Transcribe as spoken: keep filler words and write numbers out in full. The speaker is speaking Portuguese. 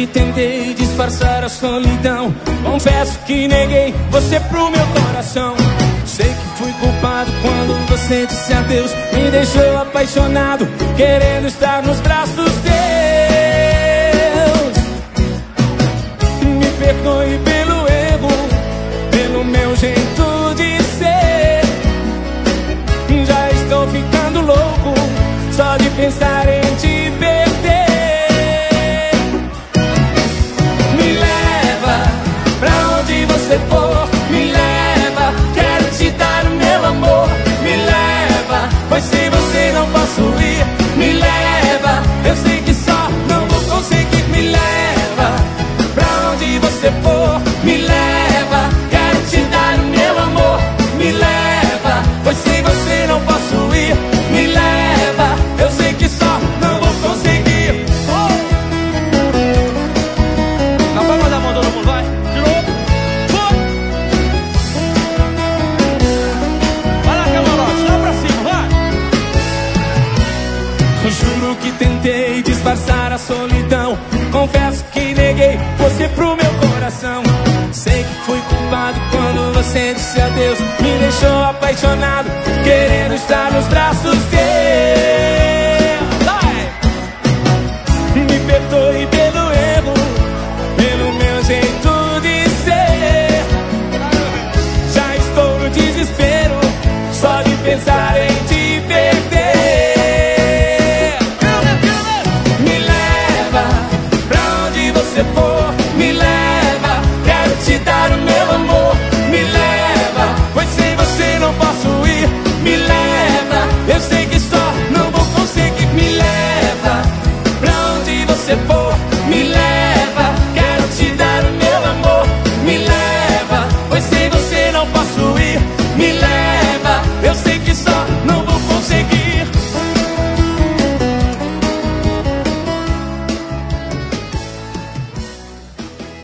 que tentei disfarçar a solidão. Confesso que neguei você pro meu coração. Sei que fui culpado quando você disse adeus. Me deixou apaixonado, querendo estar nos braços teus. Me perdoe pelo erro, pelo meu jeito de ser. Já estou ficando louco só de pensar em te perder. Me leva pra onde você for, me leva, quero te dar o meu amor. Me leva, pois sem você não posso ir. Me leva, eu sei que só não vou conseguir. Me leva pra onde você for, me leva, quero te dar o meu amor. Me leva, pois sem você não posso ir. Me leva, eu sei que só não vou conseguir. Oh! Na palma da mão, todo mundo vai. De novo. Foi. Vai lá, camarote, lá pra cima, vai. Eu juro que tentei disfarçar a solidão. Confesso que neguei você pro meu coração. Sei que fui culpado quando você disse adeus. Me deixou apaixonado, querendo estar nos braços teus. Vai! Me perdoe pelo erro, pelo meu jeito de ser. Já estou no desespero só de pensar em te perder. Me leva pra onde você for, me leva.